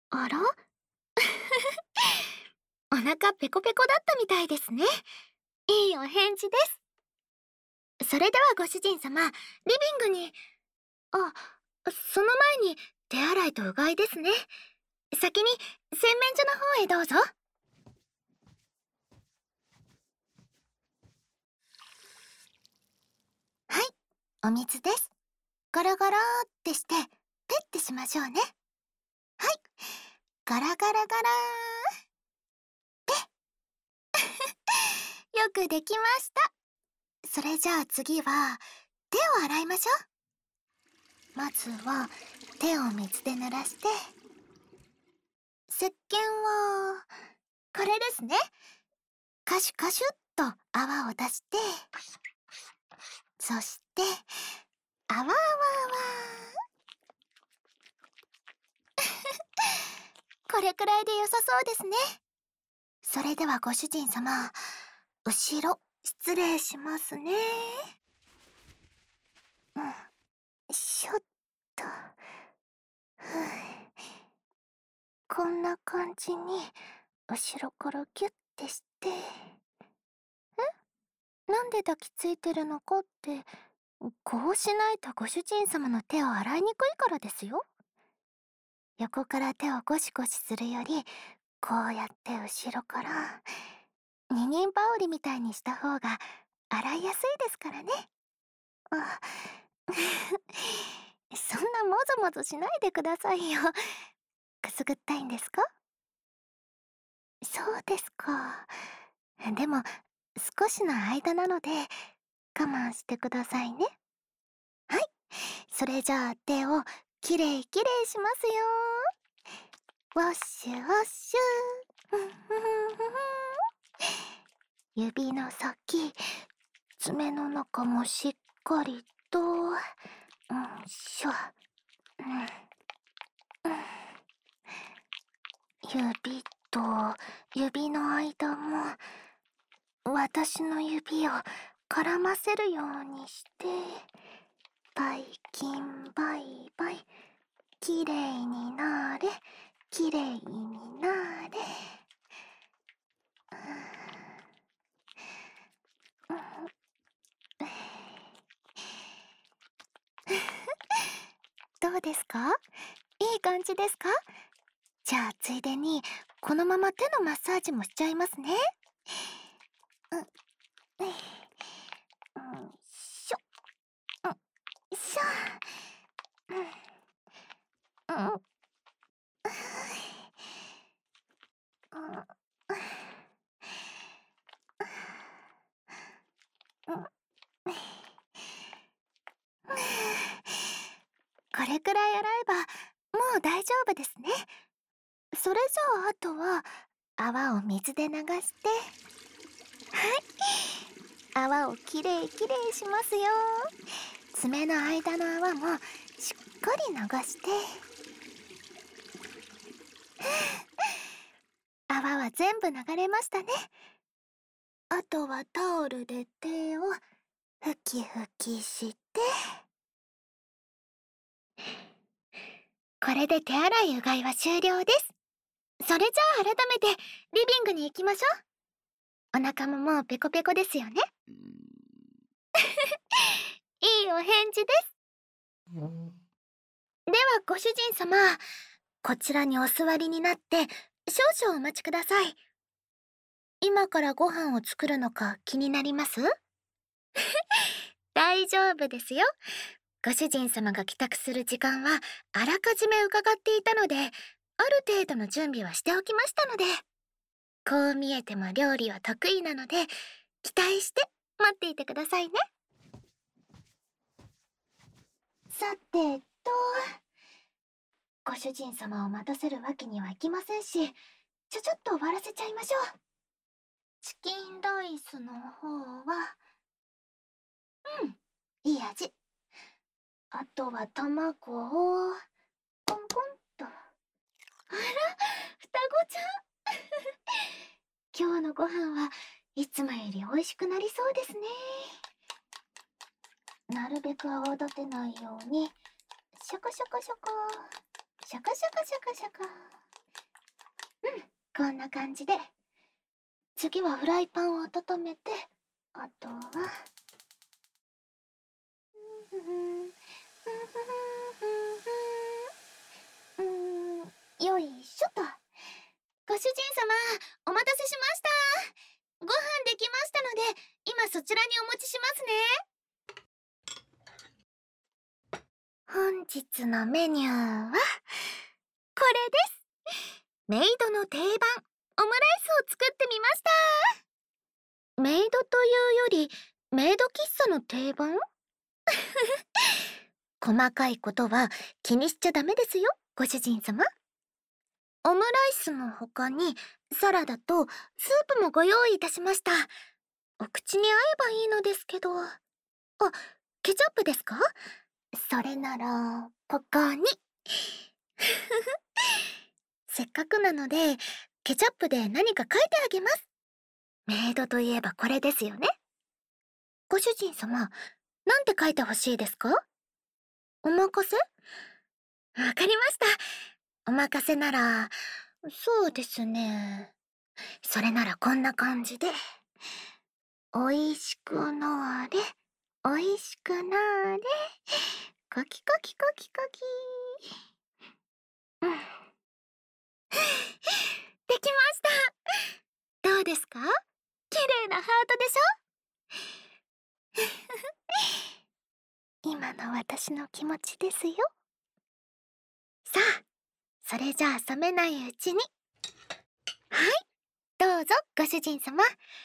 あらお腹ペコペコだったみたいですね。いいお返事です。それではご主人様、リビングに。あ、その前に手洗いとうがいですね。先に洗面所の方へどうぞ。はい、お水です。ガラガラーってして、ペッてしましょうね。はい、ガラガラガラー。よくできました。それじゃあ次は、手を洗いましょう。まずは、手を水で濡らして、石鹸は、これですね。カシュカシュっと泡を出して、そして、あわあわあわこれくらいで良さそうですね。それではご主人様、後ろ、失礼しますね。しょっと。こんな感じに、後ろからギュッてして。なんで抱きついてるのかって、こうしないとご主人様の手を洗いにくいからですよ。横から手をゴシゴシするより、こうやって後ろから、二人羽織みたいにした方が洗いやすいですからね。あそんなもぞもぞしないでくださいよ。くすぐったいんですか？そうですか。でも、少しの間なので、我慢してくださいね。はい。それじゃあ手をきれいきれいしますよ。ウォッシュウォッシュ。指の先、爪の中もしっかりと。しょ。指と指の間も、私の指を絡ませるようにして、バイキンバイバイ、きれいになれ、きれいになれ。どうですか？いい感じですか？じゃあついでにこのまま手のマッサージもしちゃいますね。しょ、しょ。これくらい洗えばもう大丈夫ですね。それじゃああとは泡を水で流して、はい、泡をきれいきれいしますよ。爪の間の泡もしっかり流して、泡は全部流れましたね。あとはタオルで手をふきふきして、これで手洗いうがいは終了です。それじゃあ改めてリビングに行きましょう。お腹ももうペコペコですよね。いいお返事です。ではご主人様、こちらにお座りになって少々お待ちください。今からご飯を作るのか気になります？大丈夫ですよ。ご主人様が帰宅する時間はあらかじめ伺っていたので、ある程度の準備はしておきましたので。こう見えても料理は得意なので、期待して待っていてくださいね。さてと、ご主人様を待たせるわけにはいきませんし、ちょっと終わらせちゃいましょう。チキンライスの方は、いい味。あとは卵を、コンコンと。あら、双子ちゃん。今日のご飯はいつもより美味しくなりそうですね。なるべく泡立てないように、シャカシャカシャカ、シャカシャカシャカシャカ。 こんな感じで。次はフライパンを温めて、あとはよいしょと。ご主人様、お待たせしました。ご飯できましたので、今そちらにお持ちしますね。本日のメニューは、これです。メイドの定番、オムライスを作ってみました。メイドというより、メイド喫茶の定番細かいことは気にしちゃダメですよ、ご主人様。オムライスの他にサラダとスープもご用意いたしました。お口に合えばいいのですけど。あ、ケチャップですか？それなら、ここに。せっかくなので、ケチャップで何か書いてあげます。メイドといえばこれですよね。ご主人様、なんて書いてほしいですか？お任せ？わかりました。お任せなら、そうですね。それならこんな感じで。おいしくなれ、おいしくなれ。コキコキコキコキ。できました。どうですか？綺麗なハートでしょ？今の私の気持ちですよ。さあ、それじゃあ冷めないうちに。はい、どうぞご主人様。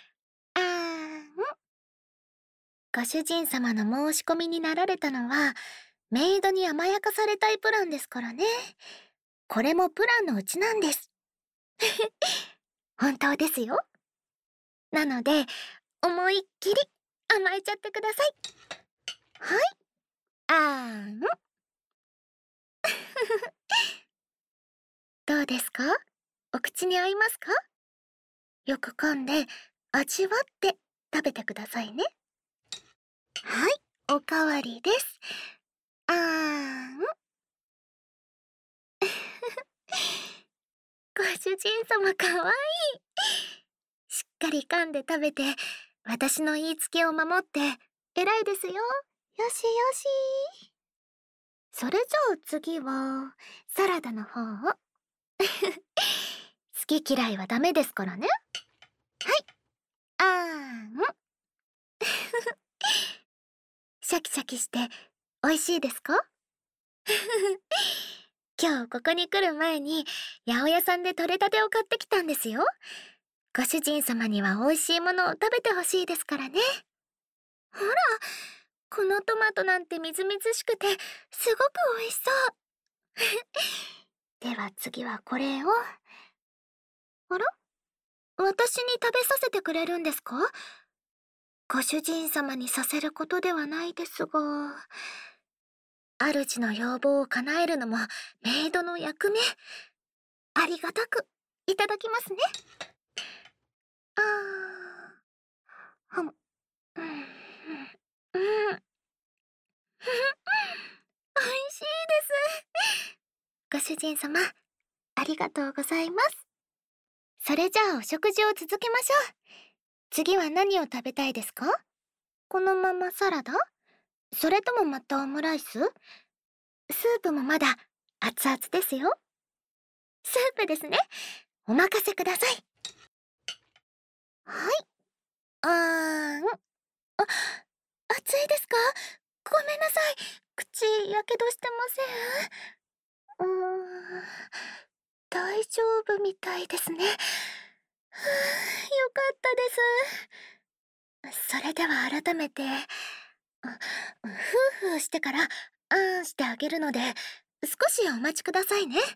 ご主人様の申し込みになられたのは、メイドに甘やかされたいプランですからね。これもプランのうちなんです。本当ですよ。なので、思いっきり甘えちゃってください。はい。どうですか？お口に合いますか？よく噛んで、味わって食べてくださいね。はい、おかわりです。ご主人様かわいい。しっかり噛んで食べて、私の言いつけを守って、偉いですよ。よしよし。それじゃあ次は、サラダの方を。好き嫌いはダメですからね。はい。シャキシャキして、美味しいですか？今日ここに来る前に、八百屋さんで採れたてを買ってきたんですよ。ご主人様には美味しいものを食べてほしいですからね。ほら、このトマトなんてみずみずしくて、すごく美味しそう。では次はこれを。あら？私に食べさせてくれるんですか？ご主人様にさせることではないですが。主の要望を叶えるのもメイドの役目。ありがたくいただきますね。はむ、うん、うん、美味しいです。ご主人様、ありがとうございます。それじゃあお食事を続けましょう。次は何を食べたいですか？このままサラダ？それともまたオムライス？スープもまだ熱々ですよ。スープですね。お任せください。はい。あ、熱いですか？ごめんなさい。口、やけどしてません？大丈夫みたいですね。よかったです。それでは改めて、ふうふうしてから、してあげるので、少しお待ちくださいね。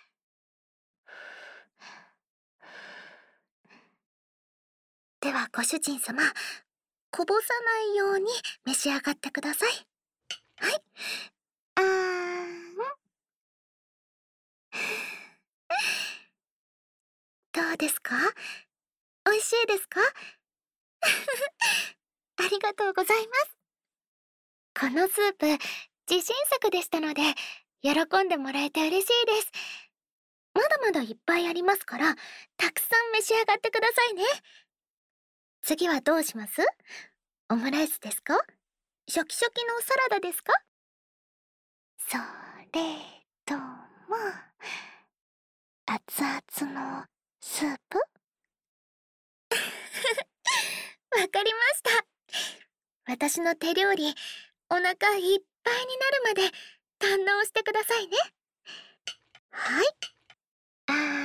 ではご主人様、こぼさないように召し上がってください。はい。どうですか？美味しいですか？ありがとうございます。このスープ、自信作でしたので、喜んでもらえて嬉しいです。まだまだいっぱいありますから、たくさん召し上がってくださいね。次はどうします？オムライスですか？シャキシャキのサラダですか？それとも、熱々のスープ？わかりました。私の手料理、お腹いっぱいになるまで堪能してくださいね。はい。あ